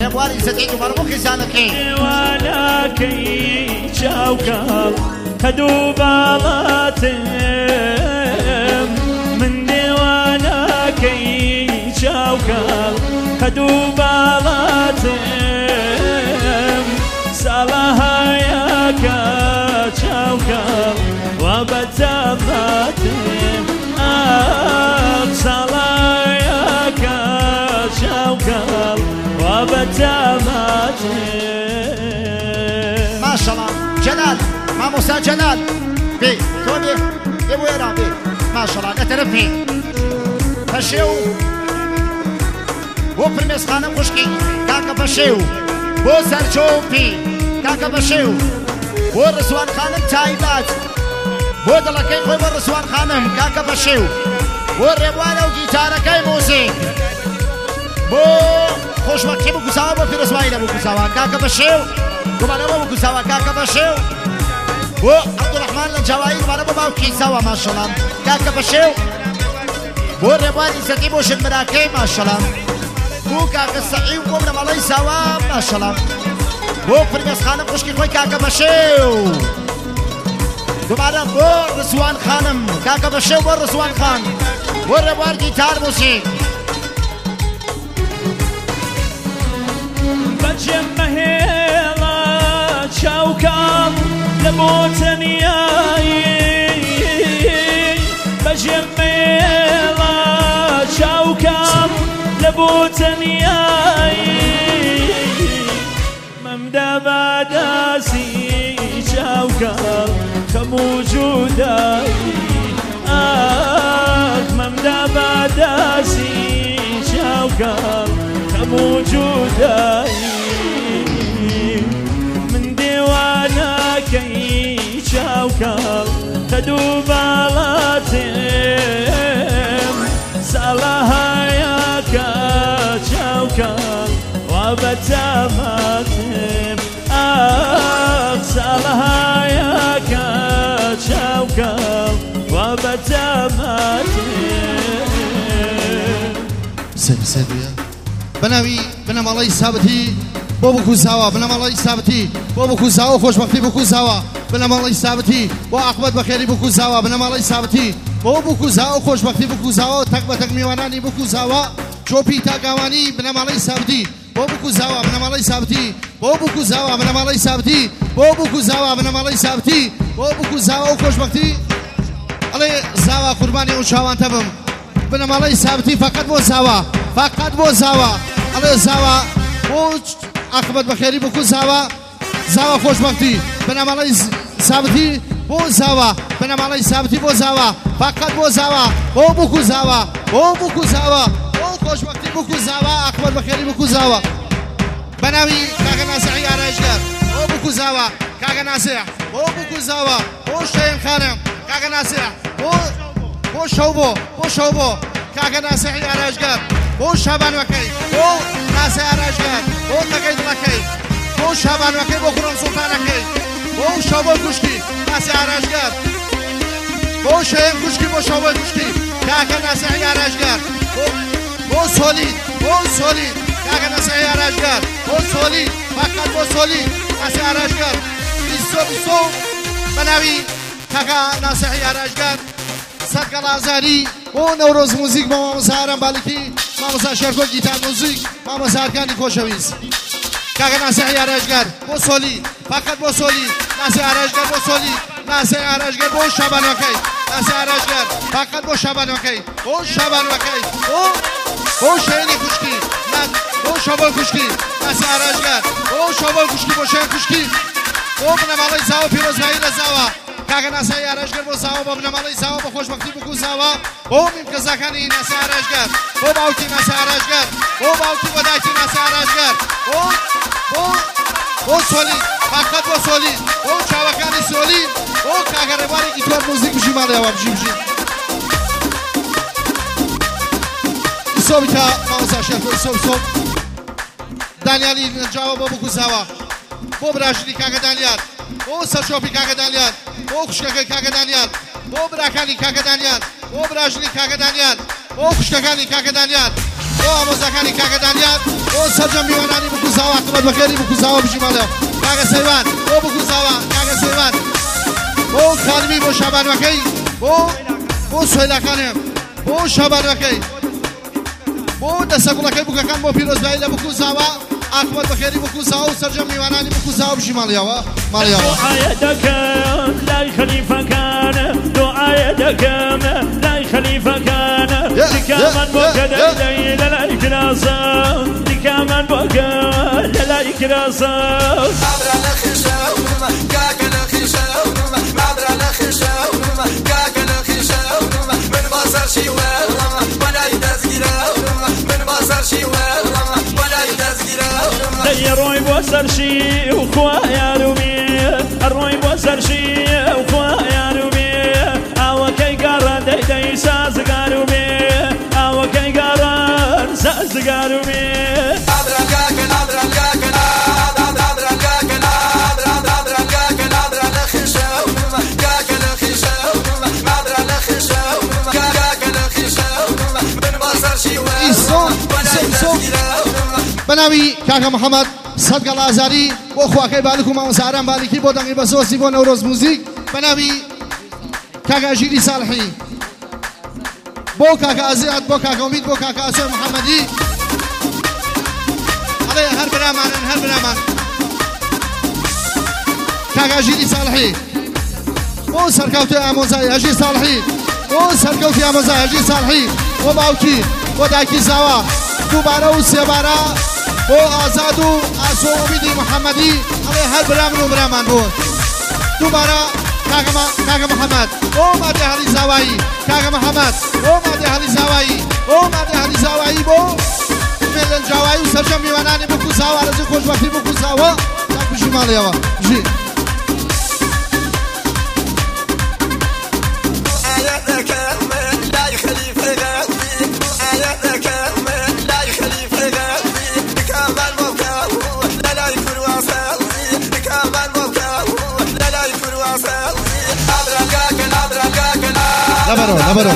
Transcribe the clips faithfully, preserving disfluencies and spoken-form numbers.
رێبواری زەدەی دووبارە بۆ خێزانەکەی واناکەی چاوکەڵ کە دوو باڵاتم من دێواناکەی چاوکەڵ کە دوو باڵاتم ساڵە هەیەکە چاوکەڵ وا بەتەماتم ئاخ ساڵە هەیەکە چاوکەڵ وا بەتەماتم ماشەڵڵا جەلال مامۆستا جەلال بێ تۆ بێ بێ بۆ ئێران بێ ماشەڵڵا لە تەرەف بێ پەشێو بۆ پرمێسخانە خوشکی کاکە پەشێو بۆ سەرچۆپی کاکە پەشێو بۆ ڕسوان خانم تایبەت بۆ دڵەکەی خۆی بۆ ڕسوان خانم کاکە پەشێو بۆ ڕێبوانە و گیتارەکەی مۆزیک بۆ خۆشبەختی بکوساوە بۆ پیرۆزبایی لە بکوساوە کاکە پەشێو دووبارە بۆ بکوساوە کاکە پەشێو بۆ عەبدوڕەحمان لە جاوایی دووبارە بۆ باوکی ساوە ماشەڵڵا کاکە پەشێو بۆ ڕێبوانی زەدی بۆ ژنبراکەی ماشەڵڵا بۆ کاکە سەعی و بۆ بنەماڵەی ساوە ماشەڵڵا بۆ فرمێسخانە خوشکی خۆی کاکە پەشێو دووبارە بۆ ڕسوان خانم کاکە پەشێو بۆ ڕسوان خان بۆ ڕێبوار گیتار موسیق بەجێم مەهێڵە چاوکەڵ لە بۆ تەنیایی بەجێم مەهێڵە چاوکەڵ لە بۆ تەنیایی مەمدا بەداسی چاوکەڵ کە موجودایی ئاخ مەمدا بەداسی چاوکەڵ کە موجودایی من دێوانەکەی چاوکەڵ کە دوو باڵاتم ساڵە هەیەکە چاوکەڵ وا بەتەماتم ئاخ ساڵە هەیەکە چاوکەڵ وا بەتەماتم سەرسەریە بەناوی بنەماڵەی سابتی بۆ بکوزاوە بنەماڵەی سابتی بۆ بکوزاوە خۆشبەختی بکوزاوە بنەماڵەی سابتی بۆ عاقبەت بەخێری بکوزاوە بنەماڵەی سابتی بۆ بکوزاوە خۆشبەختی بکوزاوە تەک بە تەک میوانانی بکوزاوە چۆپی تاگاوانی بنەماڵەی سابتی بۆ بکوزاوە بنەماڵەی سابتی بۆ بکوزاوە بنەماڵەی سابتی بۆ بکوزاوە بنەماڵەی سابتی بۆ بکوزاوە خۆشبەختی ئەڵێ زاوا قوربانی ئەو چاوانتە بم بنەماڵەی سابتی فقط بۆ زاوا فقط بۆ زاوا ئەڵێ زاوا بۆ عاقبەت بەخێری بکو زاوا زاوا خۆشبەختی بنەماڵەی سابتی بۆ زاوا بنەماڵەی سابتی بۆ زاوا فقط بۆ زاوا بۆ بکو زاوا بۆ بکو زاوا بۆ خۆشبەختی بکو زاوا عاقبەت بەخێری بکو زاوا بەناوی کاکە ناسیحی ئارایشگەر بۆ بکو زاوا کاکە ناسیح بۆ بکو زاوا بۆ شەین خانم کاکە ناسیح بۆ بۆ شەو بۆ بۆ شەو بۆ کاکە ناسیحی ئارایشگەر بۆ شابانوەکەی بۆ ناسیح ئارایشگەر بۆ تەکەی دڵەکەی بۆ شابانوەکەی بۆ کوڕم سوڵتانەکەی بۆ شەو بۆ کوشکی ناسیح ئارایشگەر بۆ شەین کوشکی بۆ شەو بۆ کوشکی کاکە ناسیحی ئارایشگەر بۆ سۆلید بۆ سۆلید کاکە ناسیحی ئارایشگەر بۆ سۆلید فقط بۆ سۆلید ناسیح ئارایشگەر بیستۆ بیستۆ بەناوی کاکە ناسیحی ئارایشگەر سەرکەڵ ئازاری بۆ نەورۆز موزیک بۆ مامۆستا هەرەم باڵکی مامۆستا شێرکۆ گیتار موزیک مامۆستاکانی خۆشەویست کاکە ناسیحی ئارایشگەر بۆ سۆلید فقط بۆ سۆلید ناسیح ئارایشگەر بۆ سۆلید ناسیح ئارایشگەر بۆ شابانوەکەی ناسیح ئارایشگەر فقط بۆ شابانوەکەی بۆ شابانوەکەی بۆ بۆ شەینی کوشکی بۆ شەبۆ کوشکی ناسیح ئارایشگەر بۆ شەبۆ کوشکی بۆ شەین کوشکی بۆ بنەماڵەی زاوە پیرۆزبایی لە زاوە کاکە ناسیحی ئارایشگەر بۆ زاوە بۆ بنەماڵەی زاوە بۆ خۆشبەختی بکو زاوە بۆ میمکەزەکانی ناسیح ئارایشگەر بۆ باوکی ناسیح ئارایشگەر بۆ باوکی بۆ دایکی ناسیح ئارایشگەر بۆ بۆ بۆ سۆلید فقط بۆ سۆلید بۆ چاوەکانی سۆلید بۆ کاکە ڕێبوارێکی توار موزیک بژی ماڵەوە بژی بژی سۆبیتا مامۆستا شێرکۆ سۆب سۆب دانیالی نەجاوە بۆ بکو زاوە بۆ براژنی کاکە دانیال بۆ سەرچۆپی کاکە دانیال بۆ خوشکەکەی کاکە دانیال بۆ براکانی کاکە دانیال بۆ براژنی کاکە دانیال بۆ خوشکەکانی کاکە دانیال بۆ ئامۆزاکانی کاکە دانیال بۆ سەرجەم میوانانی بکوزاوە عاقبەت بەخێری بکوزاوە بژیمەڵێەوە کاگە سەیوان بۆ بکوزاوە کاگە سەیوان بۆ خانمی بۆ شابانوەکەی بۆ بۆ سۆیلاکانێم بۆ شابانوەکەی بۆ دەسەگوڵەکەی بووکەکان بۆ پیرۆزبایی لە بکوزاوە عاقبەت بەخێری بکوزاوە و سەرجەم میوانانی بکوزاوە بژیمەڵێەوە ماڵیەوە دعايا دكم لا خليفة كان دعايا دكم لا خليفة كان دكامن بوكدا ليلة لا يكراسا دكامن بوكدا لا يكراسا عبر الخشاو كاك الخشاو عبر الخشاو كاك الخشاو من بصر شي والله ولا يتذكروا من بصر شي والله ولا يتذكروا ديروي بوسر شي وخوايا رومي الروي بوسر شي وخوايا رومي او كي قرن دي دي ساز قارومي او كي قرن ساز قارومي عبر الكاكن عبر الكاكن عبر الكاكن عبر الكاكن عبر الخشاو كاك الخشاو عبر الخشاو كاك الخشاو من بصر شي والله ولا يتذكروا بناوی کاکە محەممەد سەدگەڵ ئازاری بۆ خواکەی بالیک و مامۆساران بالیکی بۆ دەنگی بەسۆسی بۆ نەورۆز موزیک بەناوی کاکە ژیری ساڵحی بۆ کاکە ئازیات بۆ کاکە ئومید بۆ کاکە ئاسۆی محەممەدی ئەڵێ هەر برامانن هەر برامان کاکە ژیری ساڵحی بۆ سەرکەوتی ئامۆزای هەژی ساڵحی بۆ سەرکەوتی ئامۆزای هەژی ساڵحی بۆ باوکی بۆ دایکی زاوا دووبارە و سێبارە بۆ ئازاد و ئاسۆ ئومیدی محەممەدی ئەڵێ هەر برامن و برامان بوون دووبارە کاکە محەممەد بۆ مادێ هەڵی زاوایی کاکە محەممەد بۆ مادێ هەڵی زاوایی بۆ مادێ هەڵی زاوایی بۆ مێلەن جاوایی و سەرجەم میوانانی بکو زاوا ڕێزی خۆشبەختی بکو زاوە کاک بژی ماڵیەوە بژی لبرو لبرو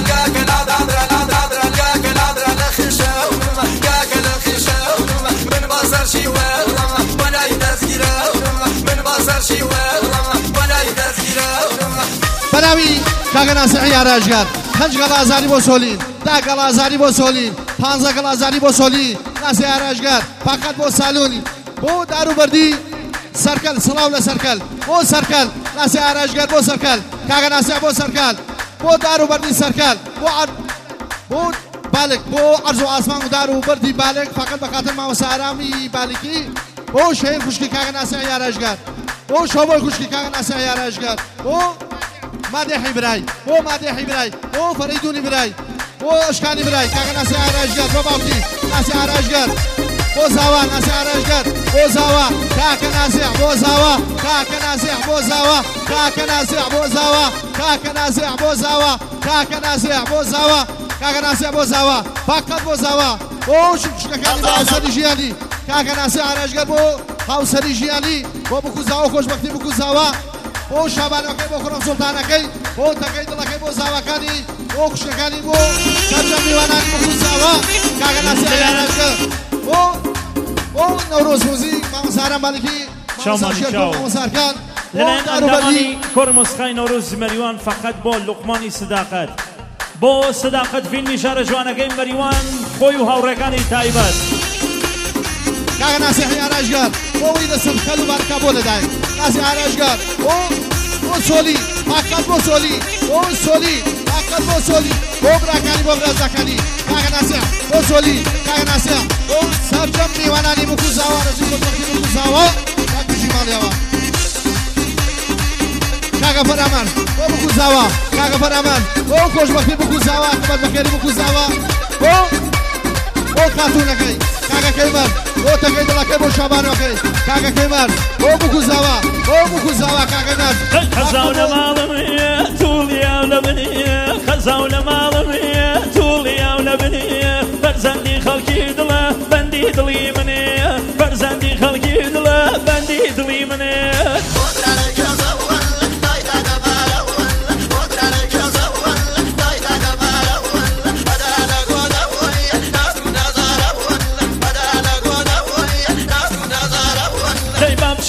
من بصر شي والله ولا يتذكروا من بصر شي والله ولا يتذكروا بناوی کاکە ناسیحی ئاراژگار پەنج گەڵ ئازاری بۆ سۆلین دا گەڵ ئازاری بۆ سۆلین پانزە گەڵ ئازاری بۆ سۆلین ناسی ئاراژگار پاقەت بۆ سالونی بۆ داروبەردی سەرکەل سڵاو لە سەرکەل بۆ سەرکەل ناسی ئاراژگار بۆ سەرکەل کاکە ناسیح بۆ سەرکەل بۆ داروبەردی سەرکەل بۆ بۆ بالک بۆ عەرز و ئاسمان و داروبەردی بالک فقط بەخاتر مامۆستا ئارامی بالکی بۆ شەهیر خوشکی کاکە ناسیحی ئاراژگار بۆ شۆبۆی خوشکی کاکە ناسیحی ئاراژگار بۆ مادێحی برای بۆ مادێحی برای بۆ فەریدونی برای بۆ ئەشکانی برای کاکە ناسیحی ئاراژگار بۆ باوکی ناسیحی ئاراژگار بۆ زاوا ناسیحی ئاراژگار بۆ زاوا کاکە ناسیح بۆ زاوا کاکە ناسیح بۆ زاوا کاکە ناسیح بۆ زاوا کاکە ناسیح بۆ زاوا کاکە ناسیح بۆ زاوا کاکە ناسیح بۆ زاوا فقط بۆ زاوا بۆ شکەکانی بۆ هاوسەری ژیانی کاکە ناسیح ئاراژگار بۆ هاوسەری ژیانی بۆ بکو زاوا خۆشبەختی بکو زاوا بۆ شابانەکەی بۆ خۆڕەم سوڵتانەکەی بۆ تەکەی دڵەکەی بۆ زاواکانی بۆ خوشکەکانی بۆ سەرجەم میوانانی بکو زاوا کاکە ناسیح ئاراژگار بۆ بۆ نەورۆز موزیک مامۆساران بالیکی مامۆسارکان لەلایەن ئەندامانی کۆرمۆسخای نەورۆز مەریوان فقط بۆ لوقمانی سداقەت بۆ سداقەت فیلمی شارە جوانەکەی مەریوان خۆی و هاوڕێکانی تایبەت کاکە ناسیحی ئاراژگار بۆ وی دەسم خەل و بارکا بۆ لەدایک ناسی ئاراژگار بۆ بۆ سۆلی فقط بۆ سۆلی بۆ سۆلی فقط بۆ سۆلی بۆ براکانی بۆ برازەکانی کاکە ناسیح بۆ سۆلی کاکە ناسیح بۆ سەرجەم میوانانی بکو زاوا ڕێزی خۆشبەختی بکو زاوا کاک بژی ماڵیەوە کاکە فەرەمان بۆ بکو زاوا کاکە فەرەمان بۆ خۆشبەختی بکو زاوا عاقبەت بەخێری بکو زاوا بۆ بۆ خاتوونەکەی کاکە کەیمەر بۆ تەکەی دڵەکەی بۆ شابانەکەی کاکە کەیمەر بۆ بکو زاوا بۆ بکو زاوا کاکە ناز خەزاو لە ماڵمێ توڵیاو لە بنێ خەزاو لە ماڵمێ توڵیاو لە بنێ بەرزەندی خەڵکی دڵە بەندی دڵی منێ بەرزەندی خەڵکی دڵە بەندی دڵی منێ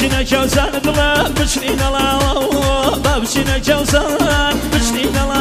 بابشينا كوسان دڵە بچنینە لاوە بابشینە کەوسان بچنینە